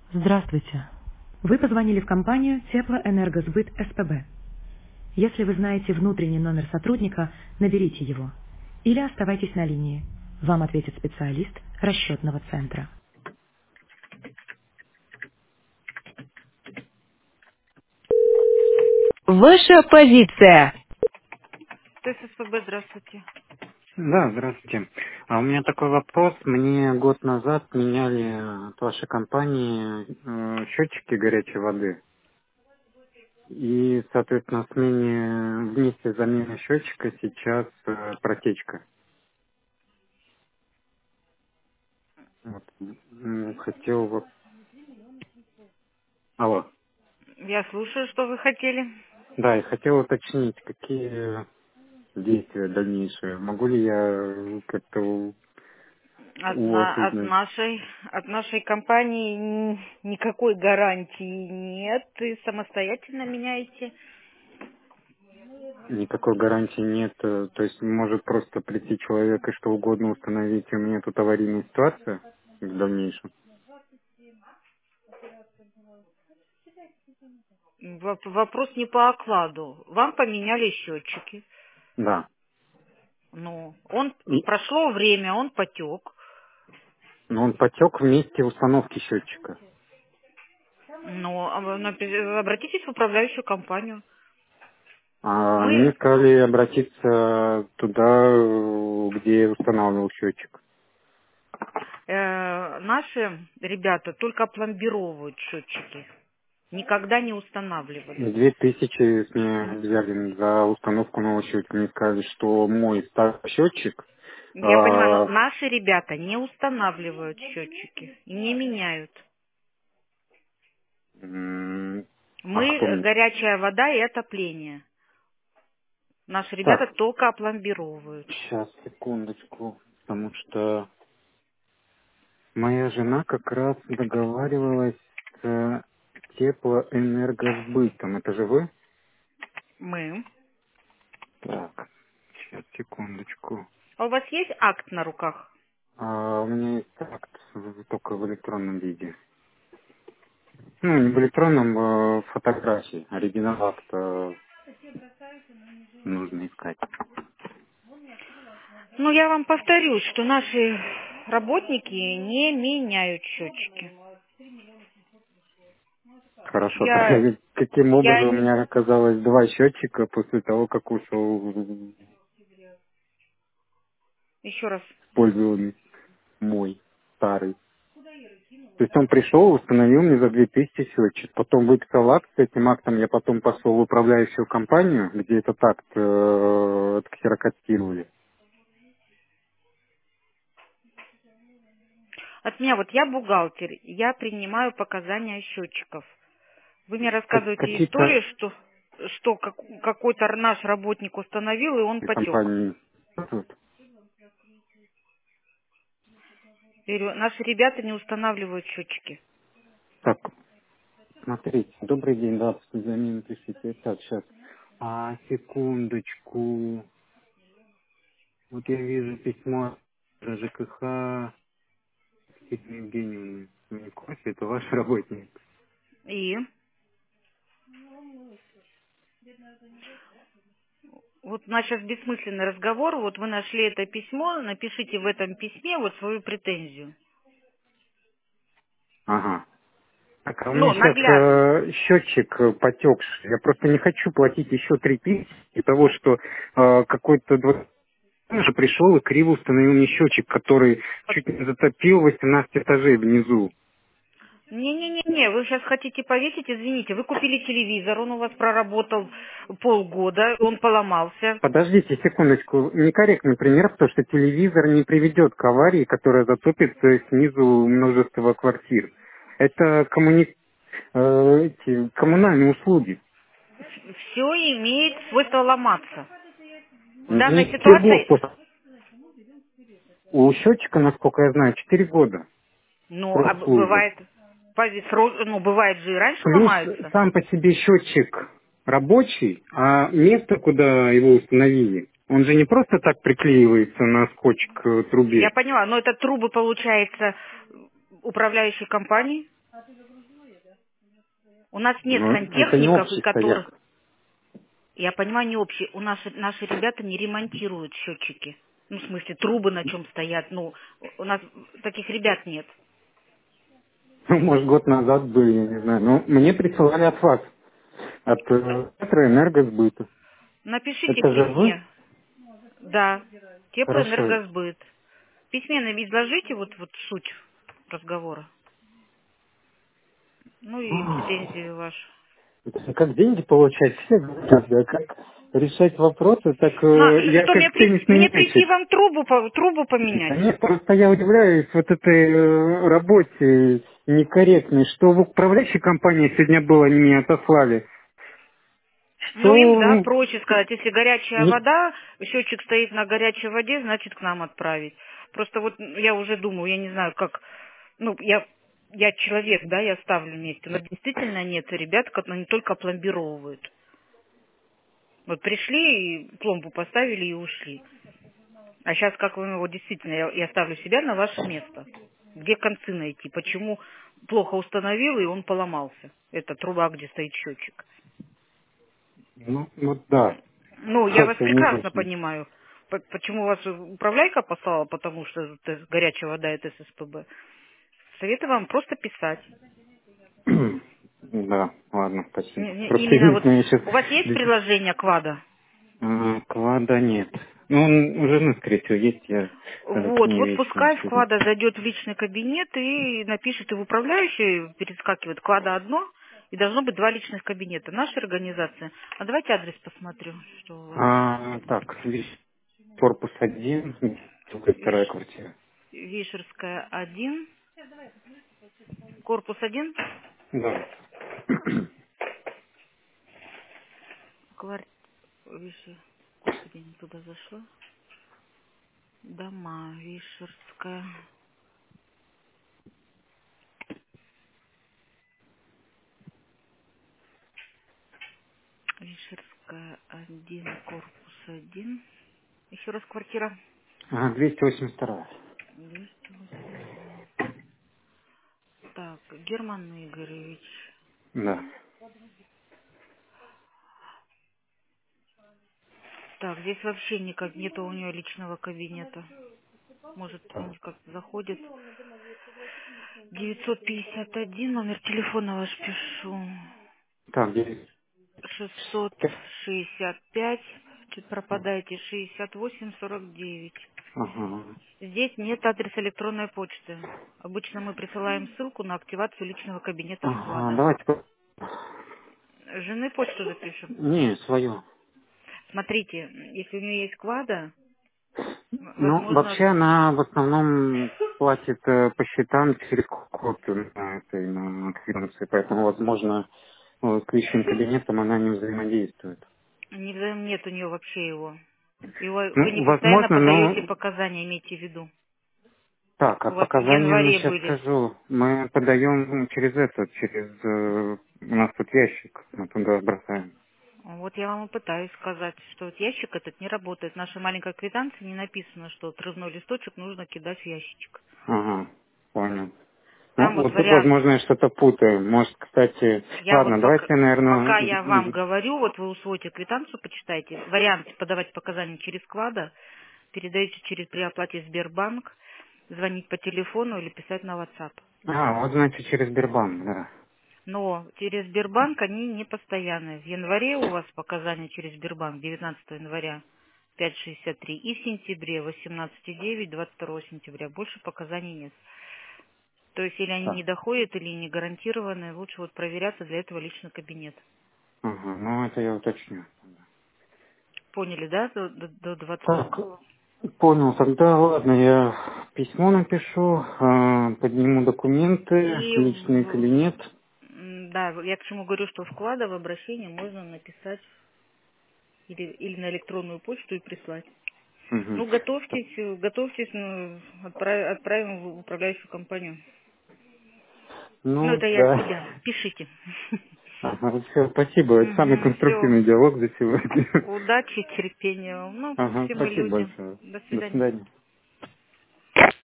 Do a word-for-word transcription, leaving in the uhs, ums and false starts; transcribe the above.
Здравствуйте. Вы позвонили в компанию Теплоэнергосбыт СПБ. Если вы знаете внутренний номер сотрудника, наберите его. Или оставайтесь на линии. Вам ответит специалист расчетного центра. Ваша позиция. То есть СПБ, здравствуйте. Да, здравствуйте. А у меня такой вопрос. Мне год назад меняли от вашей компании э, счетчики горячей воды. И, соответственно, в смене, вместе с заменой счетчика сейчас э, протечка. Вот. М, Хотел бы... Алло. Я слушаю, что вы хотели. Да, и хотел уточнить, какие действия дальнейшие. Могу ли я э, как-то у, От, у вас на- от узнать? нашей от нашей компании н- никакой гарантии нет. И самостоятельно меняете. Никакой гарантии нет. э, То есть может просто прийти человек и что угодно установить, и у меня тут аварийная ситуация в дальнейшем. Воп- Вопрос не по окладу. Вам поменяли счетчики. Да. Ну, он И, прошло время, он потек. но он потек вместе установки счетчика. Ну, а вы напи- обратитесь в управляющую компанию. А мне Мы, сказали обратиться туда, э, где я устанавливал счетчик. э, наши ребята только пломбировывают счетчики, никогда не устанавливали. Две тысячи с меня взяли за установку нового счетчика. Мне сказали, что мой старый счетчик, Я понимаю, но а, наши ребята не устанавливают счетчики и не меняют. м, а Мы кто э, мне? горячая вода и отопление. Наши ребята Так, только опломбировывают. сейчас, секундочку, потому что моя жена как раз договаривалась с э, теплоэнергосбытом. Это же вы? Мы. Так, сейчас, секундочку. А у вас есть акт на руках? А, у меня есть акт в- только в электронном виде. Ну, не в электронном, а в фотографии. Оригинал акта нужно искать. Ну, я вам повторюсь, что наши работники не меняют счетчики. Хорошо. Я, Тогда каким я образом у не... меня оказалось два счетчика после того, как ушел в Еще раз. использованный мой старый. То есть он пришел, установил мне за две тысячи счетчик, потом выписал акт, с этим актом я потом пошел в управляющую компанию, где этот акт э, отксерокопировали. От меня, вот я бухгалтер, я принимаю показания счетчиков. Вы мне Как- рассказываете какие-то историю, что, что как- какой-то наш работник установил, и он потек. компании. Тут. Я говорю, наши ребята не устанавливают счетчики. Так, смотрите, добрый день, да, после замены пишите. Так, сейчас. А, секундочку. Вот я вижу письмо ЖКХ Екатерины Евгеньевны. Не кофе, это ваш работник. И вот у нас сейчас бессмысленный разговор, вот вы нашли это письмо, напишите в этом письме вот свою претензию. Ага. Так, а у меня Ну, сейчас наглядно. э, счетчик э, потекший. Я просто не хочу платить еще три тысячи из того, что э, какой-то двадцать же пришел и криво установил мне счетчик, который чуть не затопил восемнадцать этажей внизу. Не-не-не-не, вы сейчас хотите повесить, извините, вы купили телевизор, он у вас проработал полгода, он поломался. Подождите секундочку, некорректный пример, потому что телевизор не приведет к аварии, которая затопит э, снизу множество квартир. Это коммуни... э, эти коммунальные услуги. Все имеет свойство ломаться. В данной Мне четыре года ситуации, после- У счетчика, насколько я знаю, четыре года ну, а срок б- службы. бывает, пози- сро- ну, бывает же и раньше Плюс ломаются. сам по себе счетчик рабочий, а место, куда его установили, он же не просто так приклеивается на скотч к Я трубе. поняла, но это трубы, получается, управляющей компании? У нас нет Ну, это не сантехников, и общий которых, стояк. я понимаю, не общие. У нас наши ребята не ремонтируют счетчики. Ну, в смысле, трубы на чем стоят. Ну, у нас таких ребят нет. Ну, может, год назад были, я не знаю. Ну, мне присылали от вас, от э, Энергосбыта. Напишите Это в же вы? письме. Да, Хорошо. теплоэнергосбыт. В письме нам изложите вот, вот суть разговора. Ну и Ах, претензии ваши. это как деньги получать? Все говорят, да, как решать вопросы, так На, э, ш- я что, мне, как при- теннисный мне прийти мячик. вам трубу, по- трубу поменять? Да нет, просто я удивляюсь вот этой э, работе некорректной, что в управляющей компании сегодня было, они меня отослали. Ну, им, Что, да, ну, проще сказать, если горячая не... вода, счетчик стоит на горячей воде, значит, к нам отправить. Просто вот я уже думаю, я не знаю, как, ну, я, я человек, да, я ставлю вместе, но действительно нет ребят, которые не только пломбировывают. Вот пришли, и пломбу поставили и ушли. А сейчас, как вы, вот действительно, я, я ставлю себя на ваше место. Где концы найти? Почему плохо установил, и он поломался? Это труба, где стоит счетчик. Ну, вот да, Ну, я вас как-то не прекрасно очень. понимаю. По- Почему вас управляйка послала? Потому что это горячая вода, это ССПБ. Советую вам просто писать. Да, ладно, спасибо. Не- не- Просто Именно вот, единственное, я сейчас... у вас есть приложение Квада? Клада нет. Ну, он у жены, скорее всего, есть, я даже к Вот, ней вот вечером пускай в сижу. Квада зайдет в личный кабинет и напишет, и в управляющий перескакивает Квада одно, и должно быть два личных кабинета. Наша организация. А давайте адрес посмотрю, что у вас. А, так, весь корпус один, вторая Виш- квартира. Вишерская один, корпус один, Да. квартира, Виши, господи, не туда зашла. Дома, Вишерская, Вишерская один, корпус один. Еще раз квартира. А, двести восемьдесят два. двести восемьдесят два. Так, Герман Игоревич. Да. Так, здесь вообще никак нету у нее личного кабинета. Может, он как-то заходит. девятьсот пятьдесят один, номер телефона ваш пишу. Так, здесь... шестьсот шестьдесят пять, чуть пропадаете, шестьдесят восемь сорок девять. Ага. Здесь нет адреса электронной почты. Обычно мы присылаем ссылку на активацию личного кабинета Ага, вклада. давайте... по- Жены почту запишем. Не, свою. Смотрите, если у нее есть вклада, м- Ну, возможно, вообще она в основном платит э, по счетам через копию на этой, на квитанции, поэтому, возможно, э, к личным кабинетам она не взаимодействует. не взаим- нет у нее вообще его. Его. Вы не Ну, постоянно возможно, подаете но... показания, имейте в виду. Так, а У вас в показания мы январе сейчас были. скажу. Мы подаем через этот, через... э, у нас тут ящик, мы туда бросаем. Вот я вам и пытаюсь сказать, что вот ящик этот не работает. В нашей маленькой квитанции не написано, что отрывной листочек нужно кидать в ящичек. Ага, понял. Ну, Там вот вот тут, вариант. возможно, я что-то путаю. Может, кстати... Я вот Ладно, пока, давайте, пока я вам наверное... говорю, вот вы усвоите квитанцию, почитайте. Вариант подавать показания через склада, передаете через при оплате Сбербанк, звонить по телефону или писать на WhatsApp. А, вот, значит, через Сбербанк, да. Но через Сбербанк они не постоянные. В январе у вас показания через Сбербанк, девятнадцатого января, пять шестьдесят три, и в сентябре, восемнадцать девять, двадцать второго сентября. Больше показаний нет. То есть, или они Так, не доходят, или не гарантированы, лучше вот проверяться для этого лично кабинет. ага, ну это я уточню. Поняли, да, до, до, до Так, двадцатого? понял, тогда ладно, я письмо напишу, э, подниму документы, И, личный в- кабинет. м, да, я к чему говорю, что вклада в обращение можно написать или, или на электронную почту и прислать. Мгм. Ну, готовьтесь, э, готовьтесь, ну, отправ- отправим в управляющую компанию. Ну, Ну, это я от да. себя. Пишите. Ага, все, спасибо, это самый Угу, все. конструктивный диалог за сегодня. Удачи, терпения вам. Ну, Ага, все мы спасибо люди. большое. До До свидания. свидания.